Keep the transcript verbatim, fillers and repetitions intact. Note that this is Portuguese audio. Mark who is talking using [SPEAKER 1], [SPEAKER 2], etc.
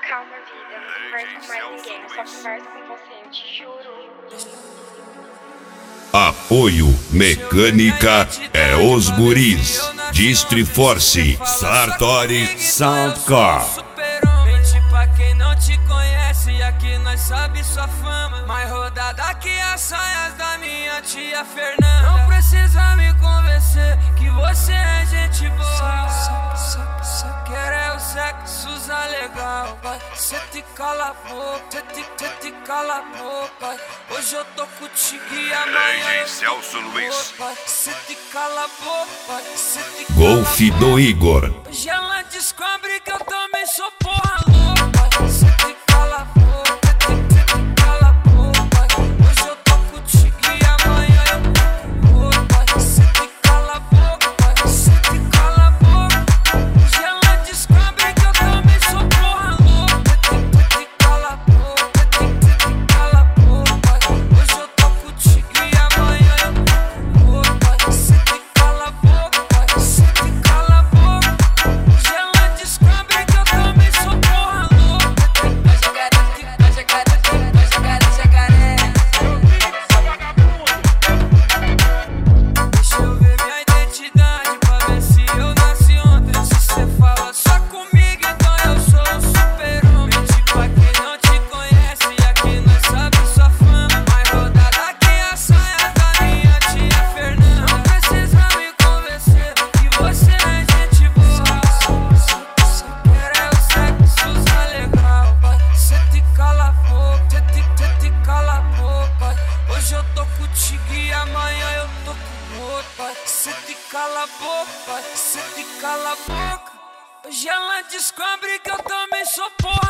[SPEAKER 1] Calma, vida, não converso com mais ninguém, eu só converso com você, eu te juro.
[SPEAKER 2] Apoio Mecânica é os guris. Distriforce, Sartori, Soundcore.
[SPEAKER 3] Mente pra quem não te conhece, aqui nós sabe sua fama. Mais rodada que as saias da minha tia Fernanda. Não precisa me convencer que você é gente boa. Quer é o sexo usar legal, vai. Cê te cala a boca, cê te, cê te cala a boca. Hoje eu tô contigo e amanhã eu
[SPEAKER 2] Celso Luiz.
[SPEAKER 3] Cê te cala a boca, cê te cala
[SPEAKER 2] Golf
[SPEAKER 3] a boca.
[SPEAKER 2] do Igor.
[SPEAKER 3] Hoje ela descobre que eu também sou porra louca. Cê te cala a boca, cê te cala a boca. Hoje eu tô contigo e amanhã eu tô com outra. Cê te cala a boca, cê te cala a boca. Hoje ela descobre que eu também sou porra louca. Cê te cala a boca, cê te cala a boca. Hoje eu tô contigo e amanhã eu tô com outra. Cê te cala a boca, cê te cala a boca. Hoje ela descobre que eu também sou porra louca. Vai jacaré, vai jacaré, vai jacaré, jacaré. Deixa eu ver minha identidade pra ver se eu nasci ontem. Se cê fala só comigo, então eu sou um super-homem. Mente pra quem não te conhece, aqui nós sabe sua fama. Mais rodada que as saias da minha tia Fernanda. Não precisa me convencer que você é gente boa. Quer é o sexo usar legal, vai. Cê te cala a boca, cê te, cê te cala a boca. Hoje eu tô contigo e amanhã eu tô com outra. Cê te cala a boca, cê te cala a boca. Hoje ela descobre que eu também sou porra